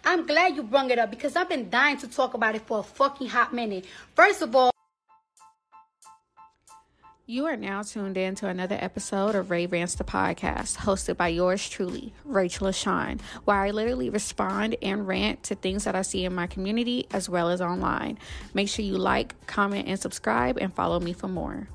I'm glad you brung it up because I've been dying to talk about it for a fucking hot minute. First of all, you are now tuned in to another episode of Ray Rants the Podcast, hosted by yours truly, Rachel LaShawn, where I literally respond and rant to things that I see in my community as well as online. Make sure you like, comment, and subscribe, and follow me for more.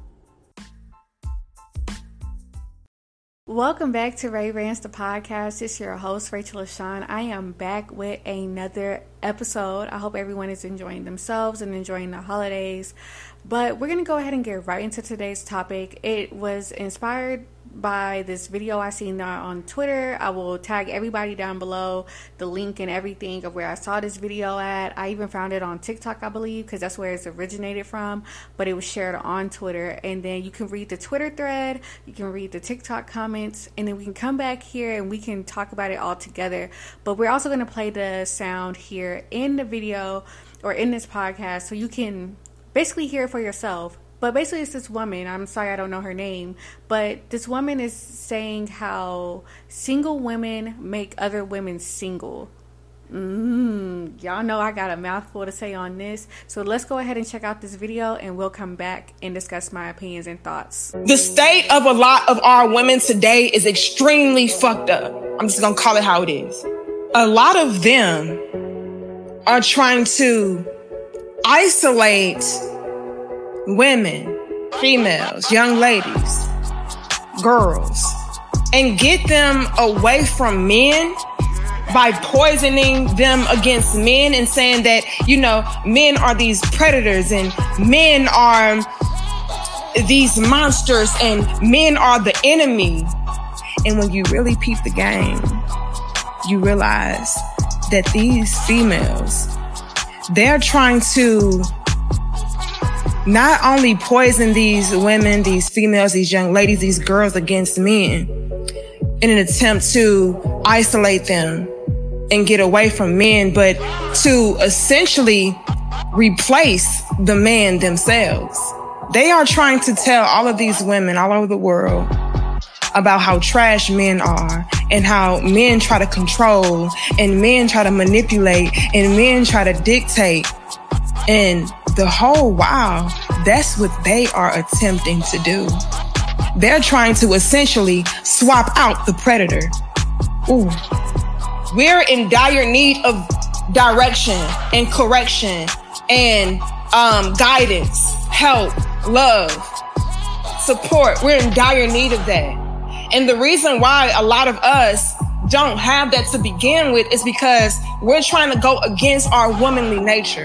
Welcome back to Ray Rants the Podcast. It's your host, Rachel LaShawn. I am back with another episode. I hope everyone is enjoying themselves and enjoying the holidays. But we're going to go ahead and get right into today's topic. It was inspired by this video I seen on Twitter. I will tag everybody down below, the link and everything of where I saw this video at. I even found it on TikTok, I believe, because that's where it's originated from, but it was shared on Twitter. And then you can read the Twitter thread, you can read the TikTok comments, and then we can come back here and we can talk about it all together. But we're also going to play the sound here in the video or in this podcast so you can basically hear it for yourself. But basically it's this woman, I'm sorry I don't know her name, but this woman is saying how single women make other women single. Y'all know I got a mouthful to say on this. So let's go ahead and check out this video and we'll come back and discuss my opinions and thoughts. The state of a lot of our women today is extremely fucked up. I'm just gonna call it how it is. A lot of them are trying to isolate women, females, young ladies, girls, and get them away from men by poisoning them against men and saying that, you know, men are these predators and men are these monsters and men are the enemy. And when you really peep the game, you realize that these females, they're trying to not only poison these women, these females, these young ladies, these girls against men in an attempt to isolate them and get away from men, but to essentially replace the men themselves. They are trying to tell all of these women all over the world about how trash men are and how men try to control and men try to manipulate and men try to dictate. And the whole while, that's what they are attempting to do. They're trying to essentially swap out the predator. Ooh. We're in dire need of direction and correction and guidance, help, love, support. We're in dire need of that. And the reason why a lot of us don't have that to begin with is because we're trying to go against our womanly nature,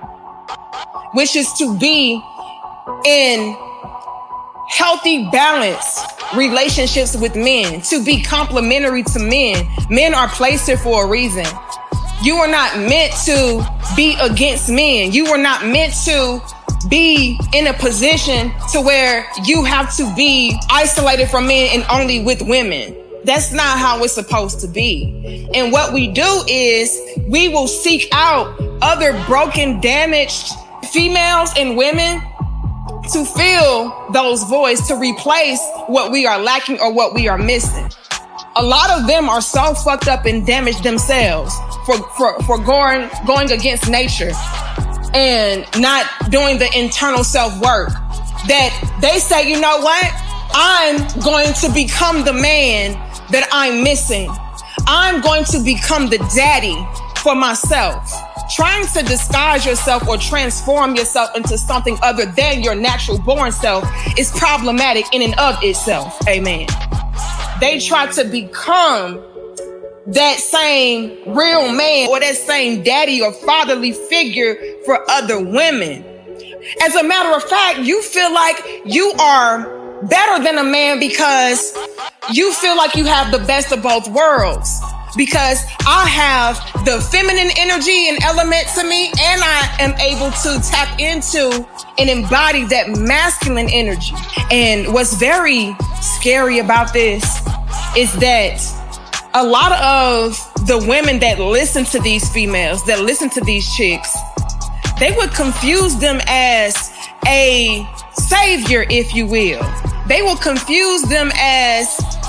which is to be in healthy, balanced relationships with men, to be complementary to men. Men are placed here for a reason. You are not meant to be against men. You are not meant to be in a position to where you have to be isolated from men and only with women. That's not how it's supposed to be. And what we do is we will seek out other broken, damaged females and women to fill those voids, to replace what we are lacking or what we are missing. A lot of them are so fucked up and damaged themselves for going against nature and not doing the internal self-work that they say, you know what? I'm going to become the man that I'm missing. I'm going to become the daddy for myself. Trying to disguise yourself or transform yourself into something other than your natural born self is problematic in and of itself. Amen. They try to become that same real man or that same daddy or fatherly figure for other women. As a matter of fact, you feel like you are better than a man because you feel like you have the best of both worlds. Because I have the feminine energy and element to me, and I am able to tap into and embody that masculine energy. And what's very scary about this is that a lot of the women that listen to these females, that listen to these chicks, they would confuse them as a savior, if you will. They will confuse them as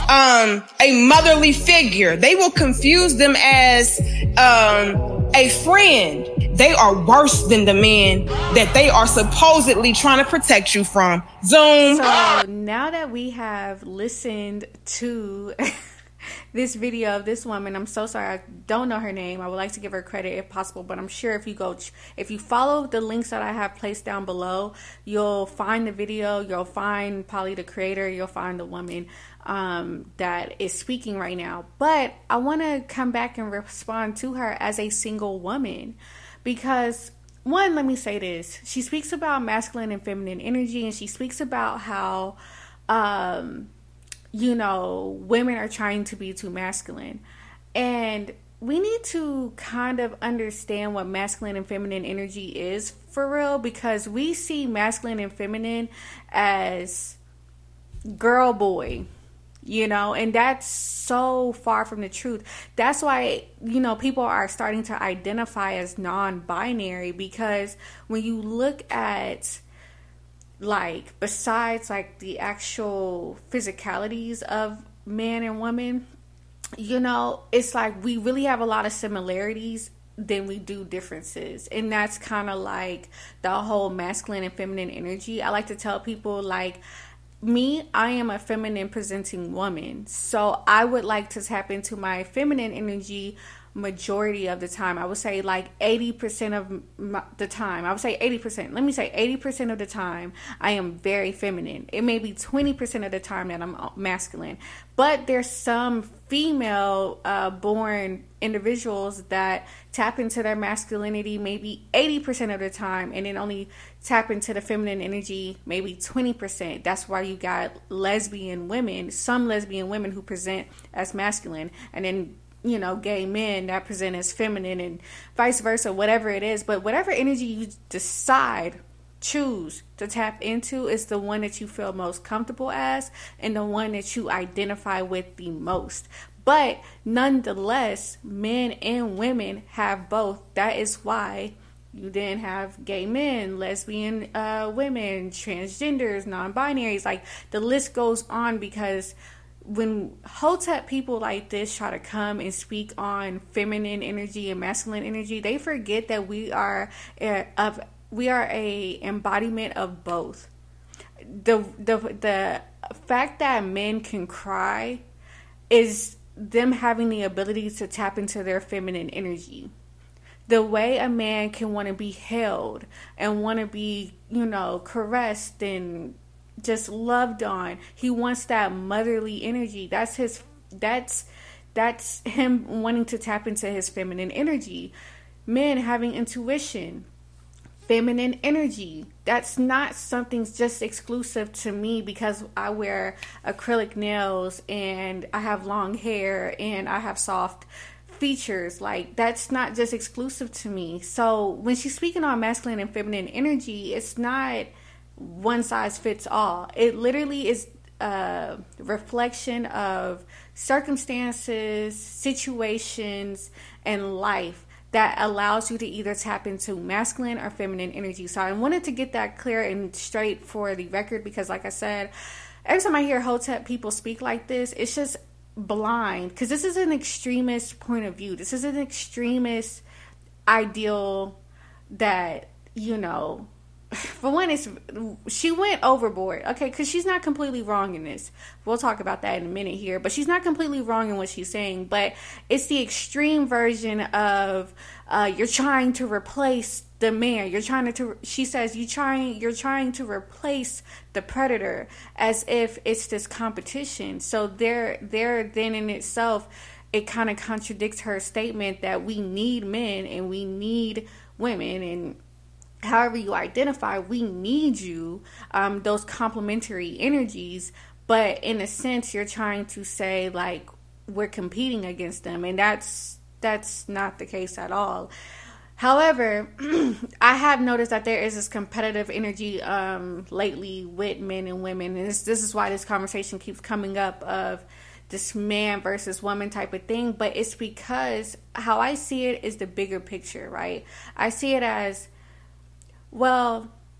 a motherly figure. They will confuse them as a friend. They are worse than the men that they are supposedly trying to protect you from. Zoom. So now that we have listened to this video of this woman, I'm so sorry, I don't know her name. I would like to give her credit if possible, but I'm sure if you follow the links that I have placed down below, you'll find the video, you'll find probably the creator, you'll find the woman that is speaking right now. But I want to come back and respond to her as a single woman, because one, let me say this, she speaks about masculine and feminine energy, and she speaks about how women are trying to be too masculine. And we need to kind of understand what masculine and feminine energy is for real, because we see masculine and feminine as girl, boy, and that's so far from the truth. That's why, people are starting to identify as non-binary, because when you look at, besides the actual physicalities of man and woman, it's like we really have a lot of similarities than we do differences. And that's kind of like the whole masculine and feminine energy. I like to tell people, me, I am a feminine presenting woman. So I would like to tap into my feminine energy majority of the time. I would say 80% of the time. I would say 80%. Let me say 80% of the time I am very feminine. It may be 20% of the time that I'm masculine. But there's some female born individuals that tap into their masculinity maybe 80% of the time, and then only tap into the feminine energy maybe 20%. That's why you got lesbian women, some lesbian women who present as masculine, and then gay men that present as feminine, and vice versa, whatever it is. But whatever energy you choose to tap into is the one that you feel most comfortable as, and the one that you identify with the most. But nonetheless, men and women have both. That is why you then have gay men, lesbian women, transgenders, non-binaries. The list goes on, because when Hotep people like this try to come and speak on feminine energy and masculine energy, they forget that we are a embodiment of both. The fact that men can cry is them having the ability to tap into their feminine energy. The way a man can want to be held and want to be, caressed and just loved on, he wants that motherly energy. That's him wanting to tap into his feminine energy. Men having intuition, feminine energy. That's not something just exclusive to me because I wear acrylic nails and I have long hair and I have soft features. That's not just exclusive to me. So when she's speaking on masculine and feminine energy, it's not one size fits all. It literally is a reflection of circumstances, situations, and life that allows you to either tap into masculine or feminine energy. So I wanted to get that clear and straight for the record, because like I said, every time I hear Hotep people speak like this, it's just blind, because this is an extremist point of view. This is an extremist ideal that, for one, she went overboard, okay, because she's not completely wrong in this. We'll talk about that in a minute here, but she's not completely wrong in what she's saying, but it's the extreme version of you're trying to replace the man. She says you're trying to replace the predator, as if it's this competition. So there then in itself, it kind of contradicts her statement that we need men and we need women, and however you identify, we need you, those complementary energies. But in a sense, you're trying to say we're competing against them, and that's not the case at all. However, I have noticed that there is this competitive energy lately with men and women, and this is why this conversation keeps coming up of this man versus woman type of thing. But it's because how I see it is the bigger picture, right? I see it as, well,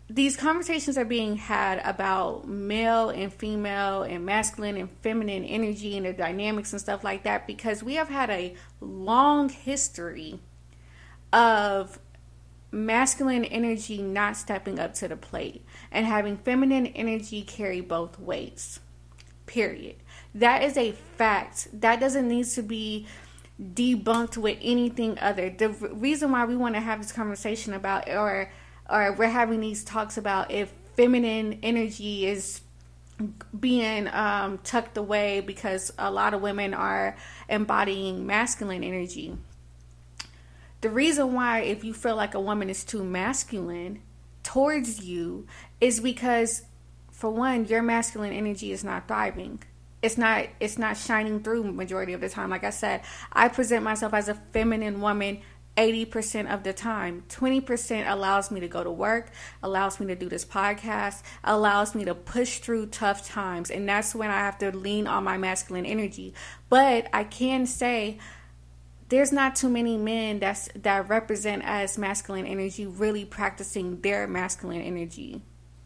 these conversations are being had about male and female and masculine and feminine energy and the dynamics and stuff like that, because we have had a long history of masculine energy not stepping up to the plate and having feminine energy carry both weights. Period. That is a fact. That doesn't need to be debunked with anything other. The reason why we want to have this conversation about, or we're having these talks about if feminine energy is being tucked away because a lot of women are embodying masculine energy. The reason why, if you feel like a woman is too masculine towards you, is because, for one, your masculine energy is not thriving. It's not shining through majority of the time. Like I said, I present myself as a feminine woman 80% of the time. 20% allows me to go to work, allows me to do this podcast, allows me to push through tough times. And that's when I have to lean on my masculine energy. But I can say there's not too many men that represent as masculine energy really practicing their masculine energy.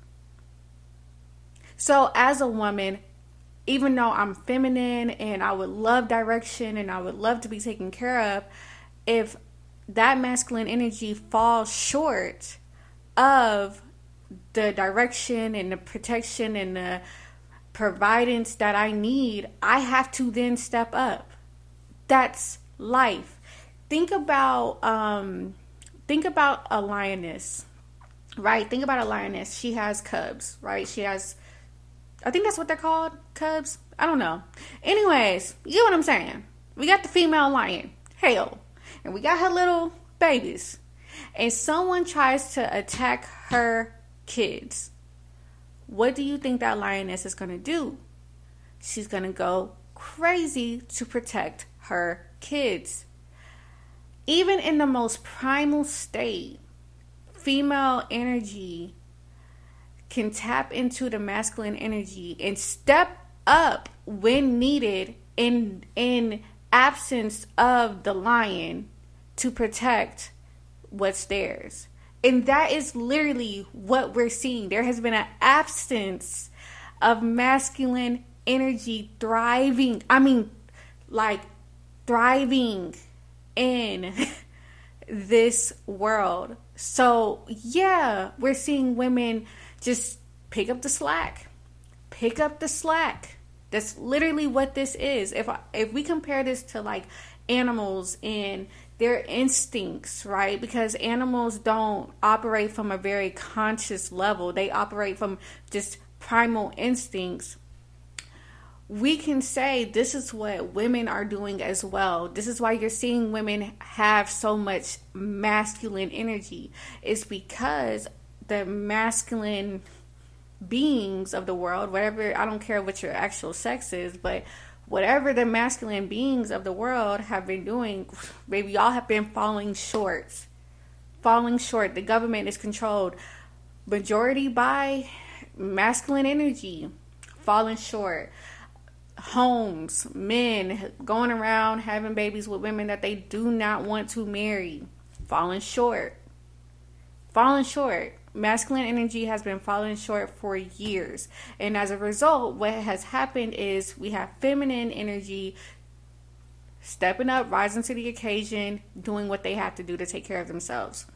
So as a woman, even though I'm feminine and I would love direction and I would love to be taken care of, if that masculine energy falls short of the direction and the protection and the providence that I need, I have to then step up. That's life. Think about a lioness, right? Think about a lioness. She has cubs, right? She has, I think that's what they're called, cubs. I don't know. Anyways, you get what I'm saying. We got the female lion, Hale, and we got her little babies. And someone tries to attack her kids. What do you think that lioness is going to do? She's going to go crazy to protect her kids. Even in the most primal state, female energy can tap into the masculine energy and step up when needed in absence of the lion to protect what's theirs. And that is literally what we're seeing. There has been an absence of masculine energy thriving. I mean, like thriving in this world. So yeah, we're seeing women just pick up the slack. Pick up the slack. That's literally what this is. If we compare this to like animals and their instincts, right? Because animals don't operate from a very conscious level. They operate from just primal instincts. We can say this is what women are doing as well. This is why you're seeing women have so much masculine energy. It's because the masculine beings of the world, whatever, I don't care what your actual sex is, but whatever the masculine beings of the world have been doing, baby, y'all have been falling short. Falling short. The government is controlled majority by masculine energy. Falling short. Homes, men going around having babies with women that they do not want to marry. Falling short. Falling short. Masculine energy has been falling short for years. And as a result, what has happened is we have feminine energy stepping up, rising to the occasion, doing what they have to do to take care of themselves.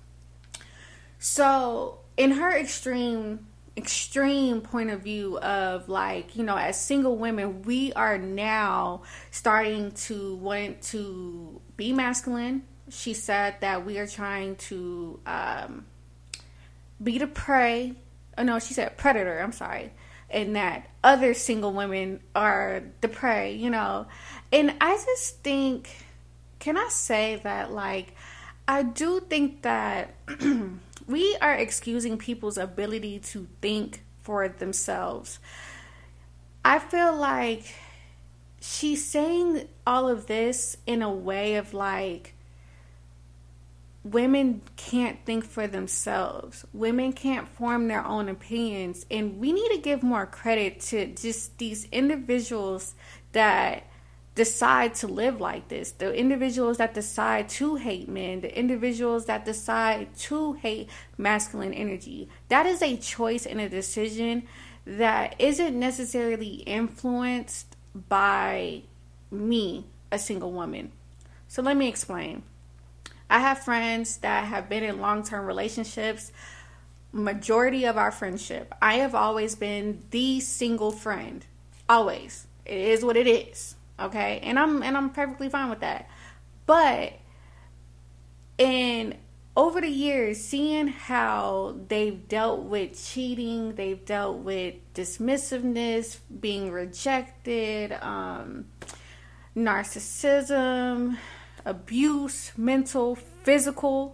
So in her extreme point of view of like, you know, as single women, we are now starting to want to be masculine. She said that we are trying to be the prey. Oh no, she said predator, I'm sorry. And that other single women are the prey, you know. And I just think, can I say that, like, I do think that we are excusing people's ability to think for themselves. I feel like she's saying all of this in a way of like, women can't think for themselves. Women can't form their own opinions. And we need to give more credit to just these individuals that decide to live like this, the individuals that decide to hate men, the individuals that decide to hate masculine energy, that is a choice and a decision that isn't necessarily influenced by me, a single woman. So let me explain. I have friends that have been in long-term relationships. Majority of our friendship, I have always been the single friend. Always. It is what it is. Okay? And I'm perfectly fine with that. But over the years, seeing how they've dealt with cheating, they've dealt with dismissiveness, being rejected, narcissism, abuse, mental, physical,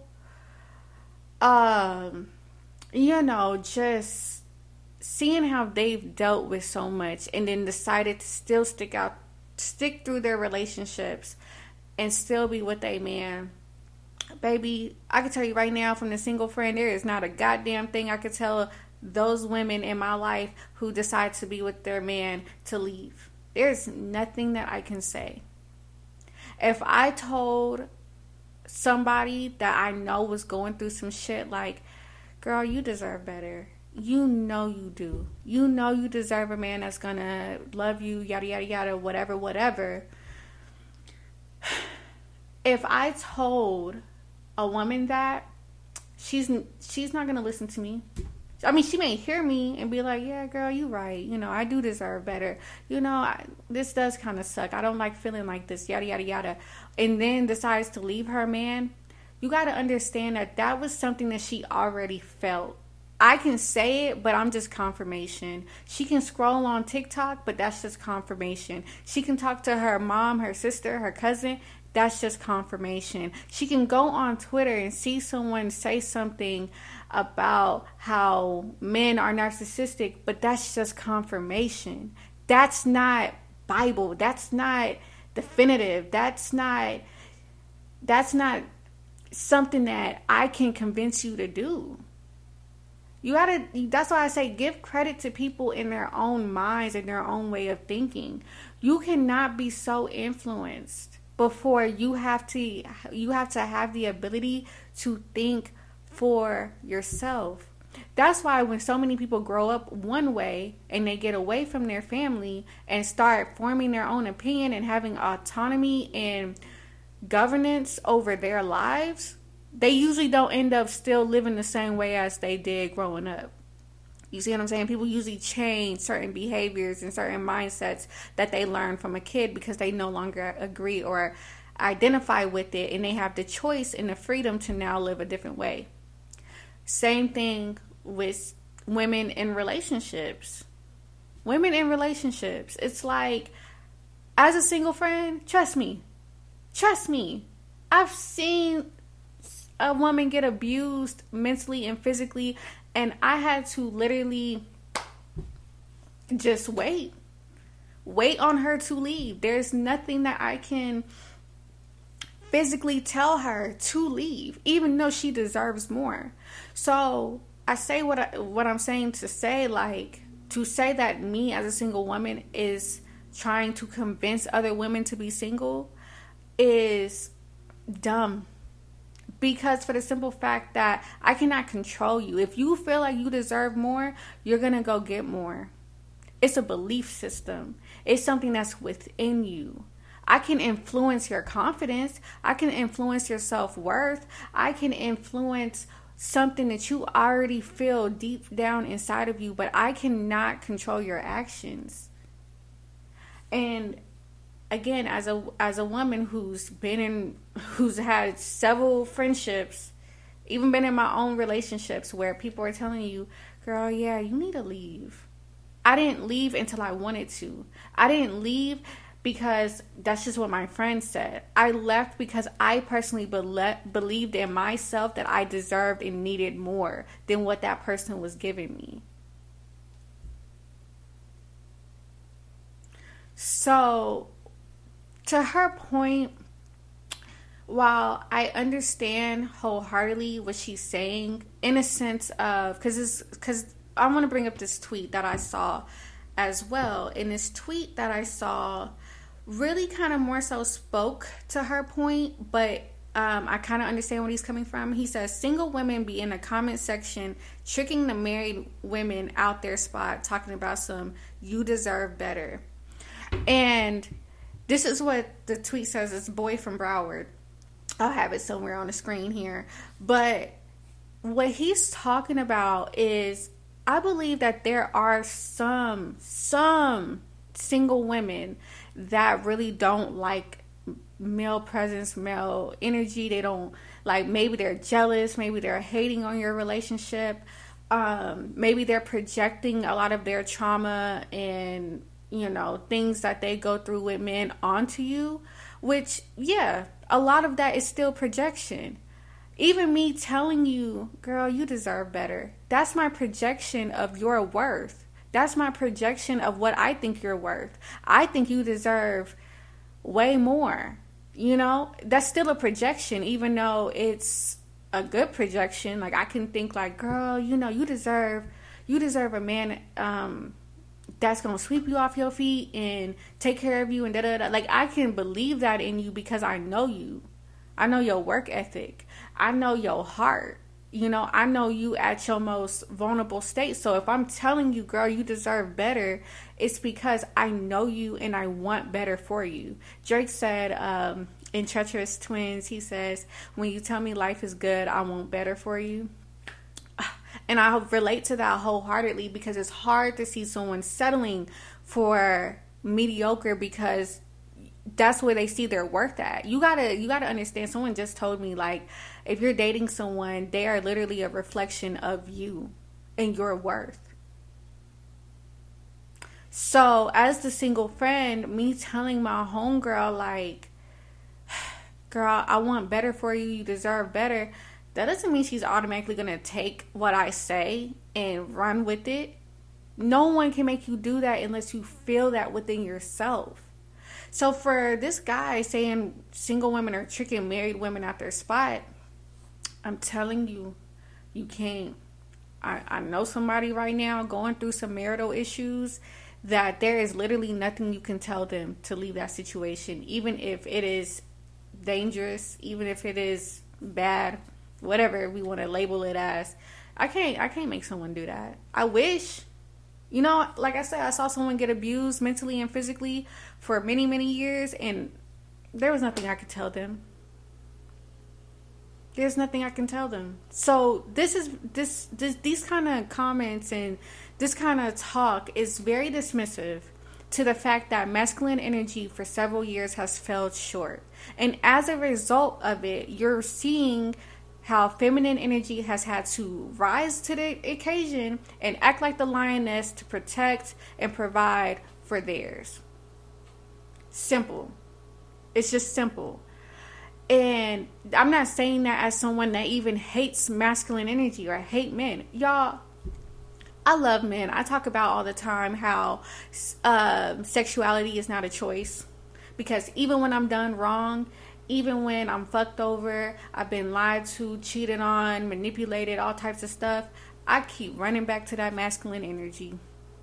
just seeing how they've dealt with so much and then decided to still stick through their relationships and still be with a man. Baby, I can tell you right now from the single friend, there is not a goddamn thing I could tell those women in my life who decide to be with their man to leave. There's nothing that I can say. If I told somebody that I know was going through some shit like, girl, you deserve better. You know you do. You know you deserve a man that's gonna love you, yada, yada, yada, whatever. If I told a woman that, she's not gonna listen to me. I mean, she may hear me and be like, yeah, girl, you right. I do deserve better. This does kind of suck. I don't like feeling like this, yada, yada, yada. And then decides to leave her man. You got to understand that was something that she already felt. I can say it, but I'm just confirmation. She can scroll on TikTok, but that's just confirmation. She can talk to her mom, her sister, her cousin. That's just confirmation. She can go on Twitter and see someone say something about how men are narcissistic, but that's just confirmation. That's not Bible. That's not definitive. That's not something that I can convince you to do. That's why I say give credit to people in their own minds and their own way of thinking. You cannot be so influenced before you have to have the ability to think for yourself. That's why when so many people grow up one way and they get away from their family and start forming their own opinion and having autonomy and governance over their lives, they usually don't end up still living the same way as they did growing up. You see what I'm saying? People usually change certain behaviors and certain mindsets that they learn from a kid because they no longer agree or identify with it, and they have the choice and the freedom to now live a different way. Same thing with women in relationships. Women in relationships. It's like, as a single friend, trust me. I've seen a woman get abused mentally and physically, and I had to literally just wait on her to leave. There's nothing that I can physically tell her to leave, even though she deserves more. So I say what I'm saying to say, like, to say that me as a single woman is trying to convince other women to be single is dumb. Because for the simple fact that I cannot control you. If you feel like you deserve more, you're going to go get more. It's a belief system. It's something that's within you. I can influence your confidence. I can influence your self-worth. I can influence something that you already feel deep down inside of you, but I cannot control your actions. And again, as a woman who's had several friendships, even been in my own relationships where people are telling you, girl, yeah, you need to leave. I didn't leave until I wanted to. I didn't leave because that's just what my friends said. I left because I personally believed in myself that I deserved and needed more than what that person was giving me. So, to her point, while I understand wholeheartedly what she's saying, in a sense of, because I want to bring up this tweet that I saw as well. In this tweet that I saw really kind of more so spoke to her point, but I kind of understand where he's coming from. He says, single women be in the comment section tricking the married women out their spot, talking about some, you deserve better. And this is what the tweet says. It's Boy from Broward. I'll have it somewhere on the screen here. But what he's talking about is, I believe that there are some single women that really don't like male presence, male energy. They don't like, maybe they're jealous, maybe they're hating on your relationship, maybe they're projecting a lot of their trauma and, you know, things that they go through with men onto you, which, yeah, a lot of that is still projection. Even me telling you, girl, you deserve better, that's my projection of your worth. That's my projection of what I think you're worth. I think you deserve way more. You know, that's still a projection, even though it's a good projection. Like, I can think like, girl, you know, you deserve a man that's going to sweep you off your feet and take care of you and da-da-da. Like, I can believe that in you because I know you. I know your work ethic. I know your heart. You know, I know you at your most vulnerable state. So if I'm telling you, girl, you deserve better, it's because I know you and I want better for you. Drake said in Treacherous Twins, he says, when you tell me life is good, I want better for you. And I relate to that wholeheartedly because it's hard to see someone settling for mediocre because that's where they see their worth at. You gotta understand. Someone just told me, like, if you're dating someone, they are literally a reflection of you and your worth. So as the single friend, me telling my homegirl, like, girl, I want better for you, you deserve better, that doesn't mean she's automatically gonna take what I say and run with it. No one can make you do that unless you feel that within yourself. So for this guy saying single women are tricking married women at their spot, I'm telling you, you can't. I know somebody right now going through some marital issues that there is literally nothing you can tell them to leave that situation, even if it is dangerous, even if it is bad, whatever we want to label it as. I can't make someone do that. I wish. You know, like I said, I saw someone get abused mentally and physically for many, many years, and there was nothing I could tell them. There's nothing I can tell them. So these kind of comments and this kind of talk is very dismissive to the fact that masculine energy for several years has fell short. And as a result of it, you're seeing how feminine energy has had to rise to the occasion and act like the lioness to protect and provide for theirs. Simple. It's just simple. And I'm not saying that as someone that even hates masculine energy or hate men. Y'all, I love men. I talk about all the time how sexuality is not a choice. Because even when I'm done wrong, even when I'm fucked over, I've been lied to, cheated on, manipulated, all types of stuff, I keep running back to that masculine energy.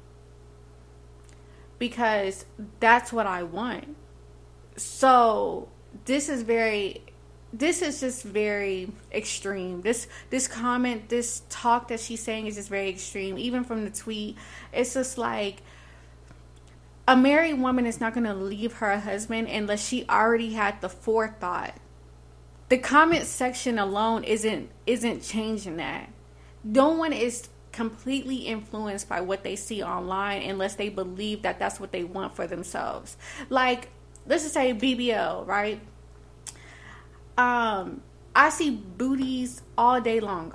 Because that's what I want. So this is just very extreme. This comment, this talk that she's saying is just very extreme. Even from the tweet, it's just like, a married woman is not going to leave her husband unless she already had the forethought. The comment section alone isn't changing that. No one is completely influenced by what they see online unless they believe that that's what they want for themselves. Like, let's just say BBL, right? I see booties all day long.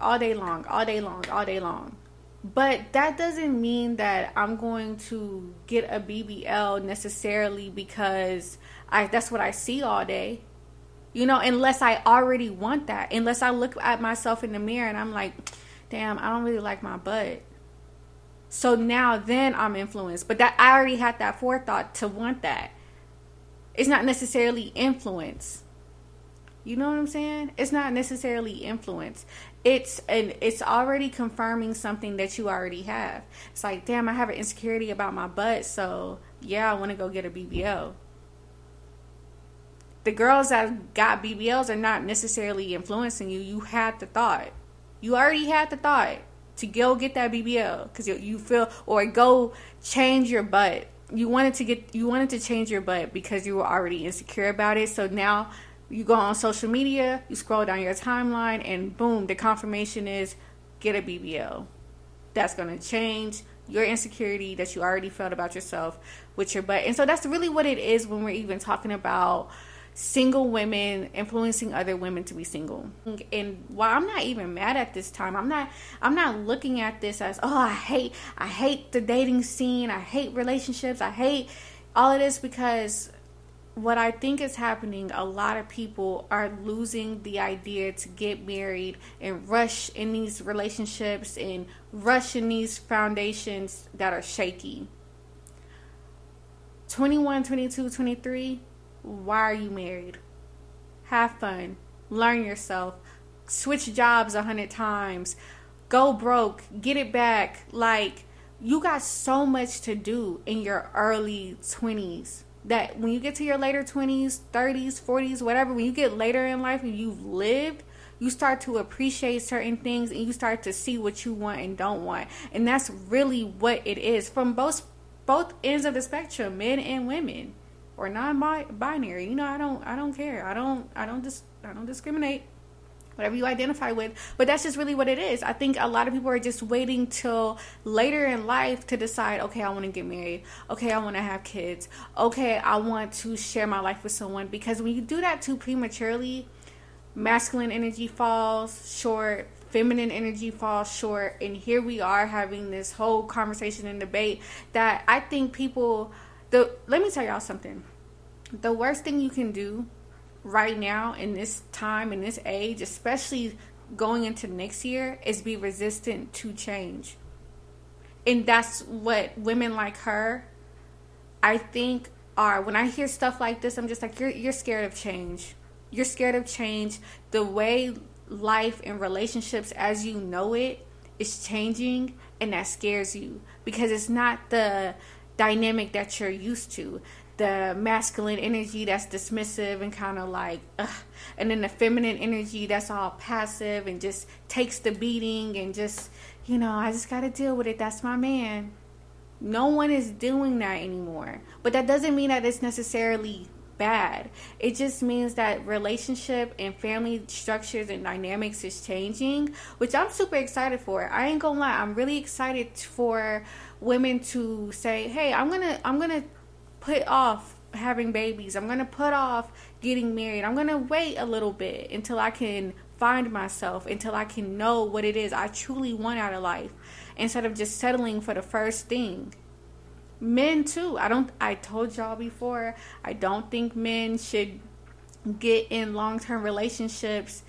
But that doesn't mean that I'm going to get a BBL necessarily because that's what I see all day. You know, unless I already want that. Unless I look at myself in the mirror and I'm like, damn, I don't really like my butt. So now then I'm influenced. But that I already had that forethought to want that. It's not necessarily influence. You know what I'm saying? It's not necessarily influence. It's already confirming something that you already have. It's like, damn, I have an insecurity about my butt, so yeah, I want to go get a BBL. The girls that got BBLs are not necessarily influencing you. You had the thought. You already had the thought to go get that BBL because you feel, or go change your butt. You wanted to change your butt because you were already insecure about it. So now you go on social media, you scroll down your timeline, and boom, the confirmation is get a BBL. That's going to change your insecurity that you already felt about yourself with your butt. And so that's really what it is when we're even talking about single women influencing other women to be single. And while I'm not even mad at this time, I'm not looking at this as, oh, I hate the dating scene, I hate relationships, I hate all of this, because what I think is happening, a lot of people are losing the idea to get married and rush in these relationships and rush in these foundations that are shaky. 21, 22, 23, why are you married? Have fun. Learn yourself. Switch jobs 100 times. Go broke. Get it back. Like, you got so much to do in your early 20s that when you get to your later 20s, 30s, 40s, whatever, when you get later in life and you've lived, you start to appreciate certain things and you start to see what you want and don't want. And that's really what it is from both ends of the spectrum, men and women, or non-binary. You know, I don't care. I don't discriminate. Whatever you identify with, but that's just really what it is. I think a lot of people are just waiting till later in life to decide, okay, I want to get married. Okay, I want to have kids. Okay, I want to share my life with someone. Because when you do that too prematurely, masculine energy falls short, feminine energy falls short, and here we are having this whole conversation and debate that I think let me tell y'all something. The worst thing you can do right now in this time, in this age, especially going into next year, is be resistant to change. And that's what women like her, I think, are. When I hear stuff like this, I'm just like, you're scared of change. You're scared of change. The way life and relationships as you know it is changing, and that scares you because it's not the dynamic that you're used to. The masculine energy that's dismissive and kind of like, ugh. And then the feminine energy that's all passive and just takes the beating and just, I just got to deal with it. That's my man. No one is doing that anymore. But that doesn't mean that it's necessarily bad. It just means that relationship and family structures and dynamics is changing, which I'm super excited for. I ain't gonna lie. I'm really excited for women to say, hey, I'm gonna put off having babies. I'm going to put off getting married. I'm going to wait a little bit until I can find myself, until I can know what it is I truly want out of life, instead of just settling for the first thing. Men too. I told y'all before, I don't think men should get in long-term relationships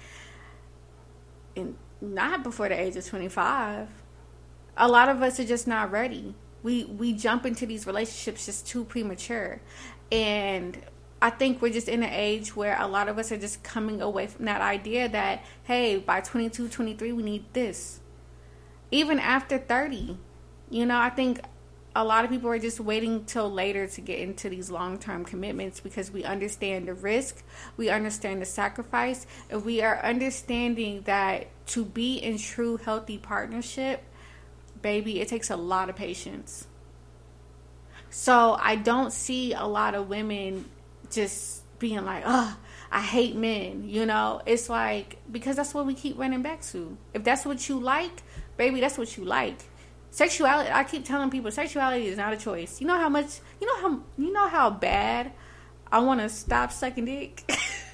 not before the age of 25. A lot of us are just not ready. We jump into these relationships just too premature. And I think we're just in an age where a lot of us are just coming away from that idea that, hey, by 22, 23, we need this. Even after 30. I think a lot of people are just waiting till later to get into these long-term commitments because we understand the risk, we understand the sacrifice, and we are understanding that to be in true healthy partnership, baby, it takes a lot of patience. So I don't see a lot of women just being like, oh, I hate men. It's like, because that's what we keep running back to. If that's what you like, baby, that's what you like. Sexuality, I keep telling people, sexuality is not a choice. You know how bad I want to stop sucking dick?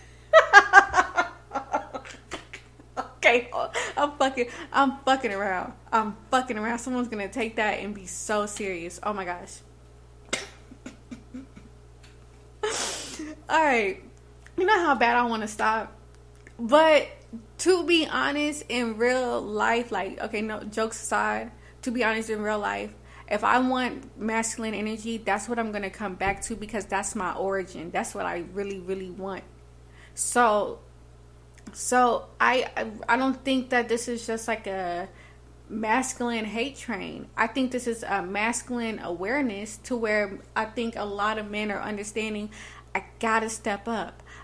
Okay, I'm fucking around. Someone's gonna take that and be so serious. Oh my gosh. Alright. You know how bad I want to stop? But to be honest, in real life, like, okay, no, jokes aside, to be honest, in real life, if I want masculine energy, that's what I'm gonna come back to because that's my origin. That's what I really, really want. So I don't think that this is just like a masculine hate train. I think this is a masculine awareness to where I think a lot of men are understanding, I gotta step up.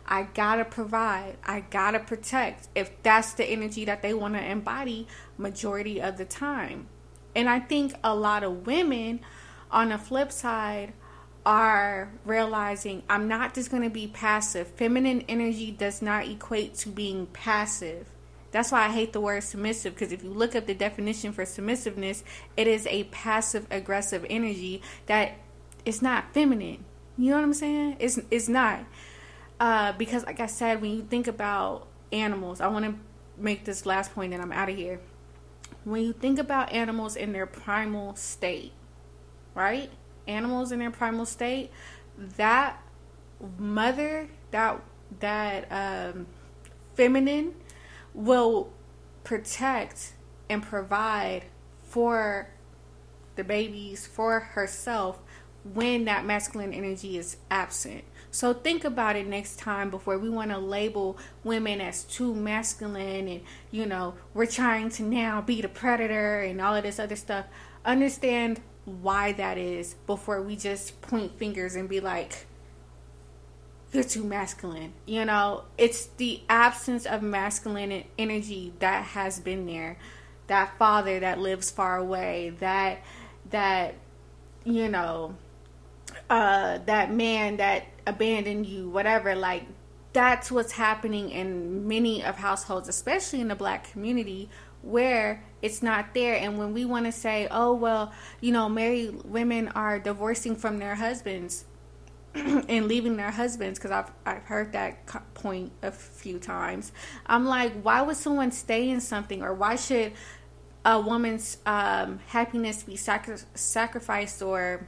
I gotta provide. I gotta protect. If that's the energy that they want to embody majority of the time. And I think a lot of women on the flip side are realizing I'm not just going to be passive. Feminine energy does not equate to being passive. That's why I hate the word submissive, because if you look up the definition for submissiveness, it is a passive aggressive energy that is not feminine. You know what I'm saying? It's not. Because like I said, when you think about animals, I want to make this last point and I'm out of here. When you think about animals in their primal state, right? Animals in their primal state, that mother, that feminine will protect and provide for the babies, for herself, when that masculine energy is absent. So think about it next time before we want to label women as too masculine and, you know, we're trying to now be the predator and all of this other stuff. Understand why that is before we just point fingers and be like, you're too masculine. You know, it's the absence of masculine energy that has been there. That father that lives far away, that you know, that man that abandoned you, whatever. Like, that's what's happening in many of households, especially in the Black community, where it's not there. And when we want to say, oh, well, you know, married women are divorcing from their husbands and leaving their husbands, because I've heard that point a few times. I'm like, why would someone stay in something, or why should a woman's happiness be sacrificed or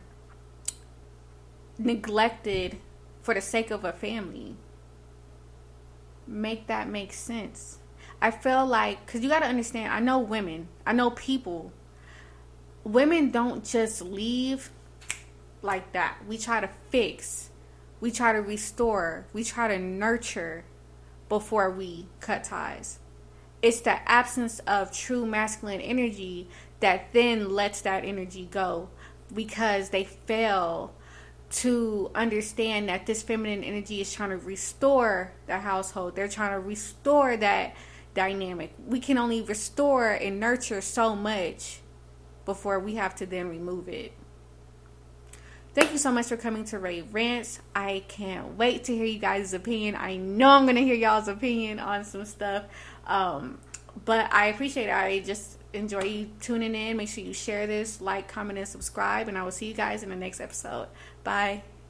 neglected for the sake of a family? Make that make sense. I feel like, because you got to understand, I know women, I know people. Women don't just leave like that. We try to fix, we try to restore, we try to nurture before we cut ties. It's the absence of true masculine energy that then lets that energy go, because they fail to understand that this feminine energy is trying to restore the household. They're trying to restore that dynamic. We can only restore and nurture so much before we have to then remove it. Thank you so much for coming to Ray Rants. I can't wait to hear you guys' opinion. I know I'm going to hear y'all's opinion on some stuff. But I appreciate it. I just enjoy you tuning in. Make sure you share this, like, comment, and subscribe. And I will see you guys in the next episode. Bye.